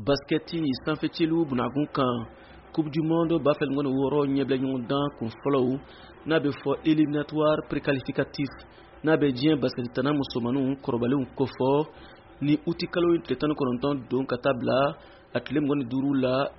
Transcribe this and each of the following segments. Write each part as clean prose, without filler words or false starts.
basketi sanfɛcilu bunakun kan coupe du monde b'a fɛ ŋɔni wɔɔrɔ ɲɛbila ɲɔgɔn dan kun fɔlɔw n'a bɛ fɔ éliminatoire préqualificatif n'a bɛ diɲɛ basketi tana musomaninw kɔrɔbalenw kofɔ ni uti kalo tile 19 don ka taa bila a tile 25 la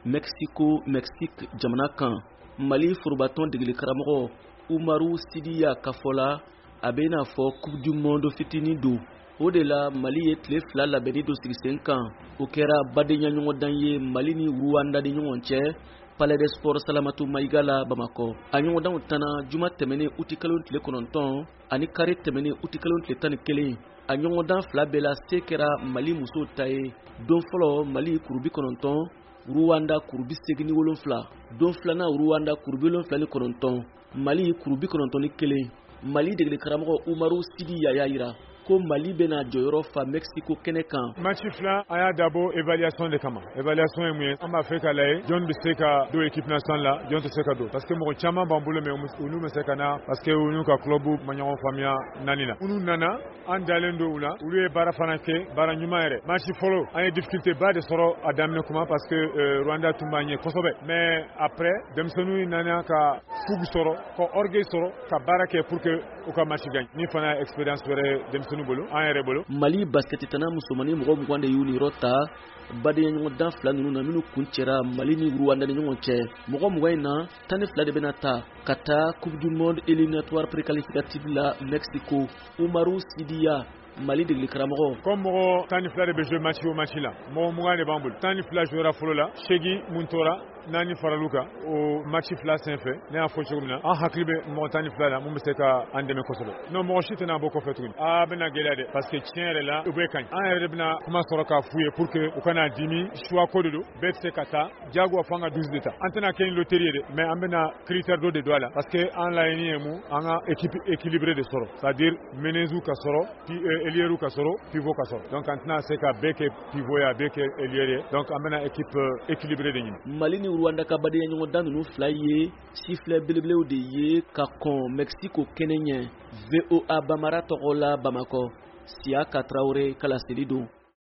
Mexique jamana kan. Mali forobatɔn degeli karamɔgɔ Umaru Sidiya Kafola a bɛ n'a fɔ coupe du monde fitinin don. O de la Mali ye tile 2 labɛnni dɔ sigi sen kan. O kɛra badenya ɲɔgɔndan ye Mali ni Rwanda ni ɲɔgɔn cɛ Palais des Sports Salamatu Mayiga la Bamako. A ɲɔgɔndanw tana juma tɛmɛnen uti kalo tile 9 ani kari tɛmɛnen uti kalo tile 11. A ɲɔgɔndan fila bɛɛ la se kɛra Mali musow ta ye. Don fɔlɔ Mali kurubi 9, Rwanda kurubi 87. Don filanan Rwanda kurubi 79, Mali kurubi 91. Mali degeli karamɔgɔ Umaru Sidiya y'a yira ko Mali bɛna jɔyɔrɔ fa Mexico kɛnɛ kan. Match fila a y'a dabɔ évaluation de kama. Évaluation ye mun ye? An b'a fɛ ka lajɛ jɔn bɛ se ka don équipe nationale la, jɔn tɛ se ka don. Parce que mɔgɔ caman b'an bolo mais olu bɛ se ka na parce que olu ka club ma ɲɔgɔn faamuya naani na. Olu nana an dalen don u la, olu ye baara fana kɛ, baara ɲuman yɛrɛ. Match fɔlɔ an ye difficulté ba de sɔrɔ a daminɛ kuma parce que Rwanda tun b'a ɲɛ kosɛbɛ. Mais après denmisɛnninw nana ka fougue sɔrɔ, ka orgueil sɔrɔ, ka baara kɛ pour que u ka match gagne. Ni fana expérience wɛrɛ denmisɛnninw bolo, an yɛrɛ bolo. Mali basketi tana musomani mɔgɔ 20 de y'u niyɔrɔ ta badenya ɲɔgɔndan fila ninnu na minnu kun cɛra Mali ni Rwanda ni ɲɔgɔn cɛ. Mɔgɔ 20 in na 12 de bɛna ta ka taa coupe du monde éliminatoire préqualificatif la Mexico. Umaru Sidiya Mali degeli karamɔgɔ. Comme mɔgɔ 12 de bɛ jouer match o match la, mɔgɔ 20 de b'an bolo. 12 jouera fɔlɔ la, 8 mun tora naani faral'u kan o match fila senfɛ ne y'a fɔ cogo min na an hakili bɛ mɔgɔ 12 la mun bɛ se ka an dɛmɛ kosɛbɛ. Non mɔgɔ si tɛna bɔ kɔfɛ tuguni. A bɛna gɛlɛya dɛ parce que tiɲɛ yɛrɛ la u bɛ kaɲi. An yɛrɛ de bɛna kuma sɔrɔ k'a f'u ye pour que u kana dimi choix ko de don bɛɛ tɛ se ka taa jagoya fo an ka 12 de ta. An tɛna kɛ ni loterie ye dɛ mais an bɛna critère dɔ de don a la parce que an laɲini ye mun an ka équipe équilibrée de sɔrɔ c'est à dire menezu ka sɔrɔ ailier ka sɔrɔ pivot ka sɔrɔ donc an tɛna se ka bɛɛ kɛ pivot ye a bɛɛ kɛ ailier ye donc an bɛna équipe équilibrée de ɲini. Mali ni Rwanda ka badenya ɲɔgɔndan ninnu fila ye sifflet belebelew de ye ka kɔn Mexico kɛnɛ ɲɛ. VOA Bamara tɔgɔ la Bamako, Siaka Traoré kala seli don.